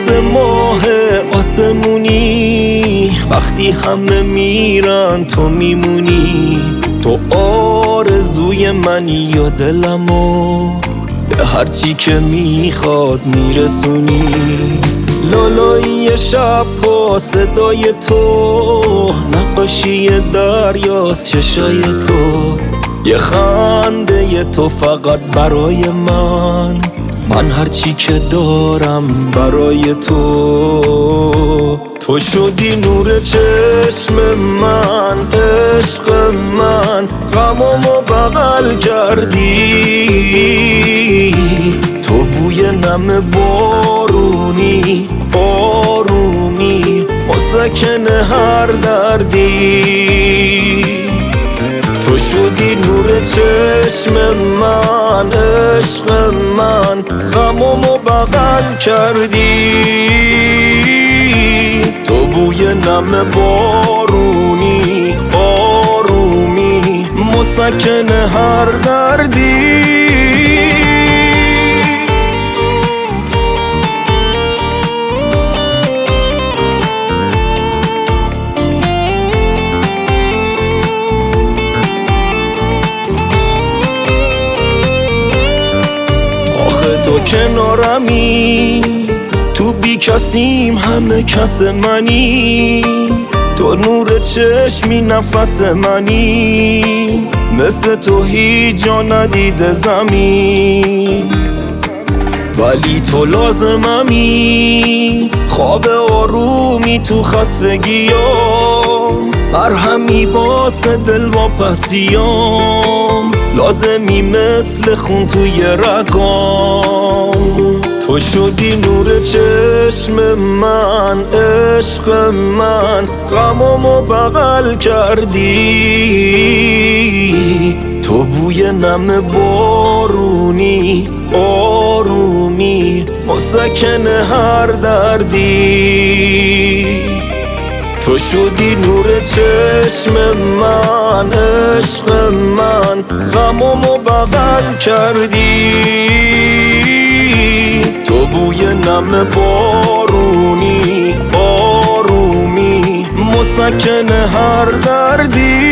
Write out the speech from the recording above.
مثل ماه آسمونی، وقتی همه میرن تو میمونی. تو آرزوی منی یا دلمو به هرچی که میخواد میرسونی. لالایی شب ها صدای تو، نقاشی دریاست چشای تو، یه خنده تو فقط برای من هرچی که دارم برای تو. تو شدی نور چشم من، عشق من، غمامو بغل کردی. تو بوی نم بارونی، آرومی، مسکن هر دردی. تو شدی نور چشم من، عشق من، غمامو بغل کردی. تو بوی نم بارونی، آرومی، مسکن هر دردی. تو کنارمی، تو بی کسیم همه کس منی. تو نور چشمی نفس منی، مثل تو هیچ جا ندیده زمین. ولی تو لازممی، خواب آرومی تو خستگیام، مرهمی واسه دل واپسیام، لازمی مثل خون توی رگام. تو شدی نور چشم من، عشق من، غمامو بغل کردی. تو بوی نم بارونی، آرومی، مسکن هر دردی. تو شدی نور چشم من، عشق من، غمامو بغل کردی. تو بوی نم بارونی، آرومی، مسکن هر دردی.